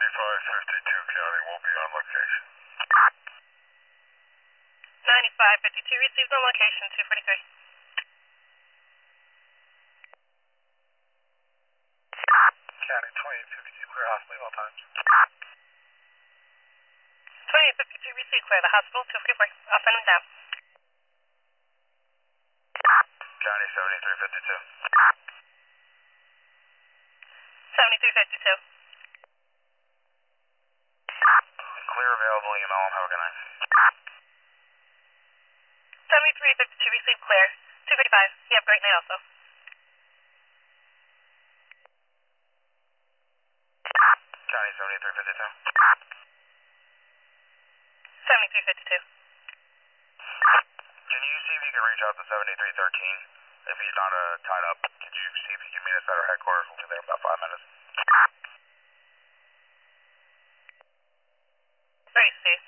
7552 County will be on location. 9552 received on location, 243. County 2052 clear hospital all times. 2052 received clear the hospital, 244. I'll send him down. County 7352. 7352. Clear available, you know, have a good night. 7352 received clear, 255. You have a great night also. County 7352. 7352. Can you see if you can reach out to 7313? If he's not tied up, could you see if he can meet us at our headquarters? We'll be there in about 5 minutes. Ready, Steve.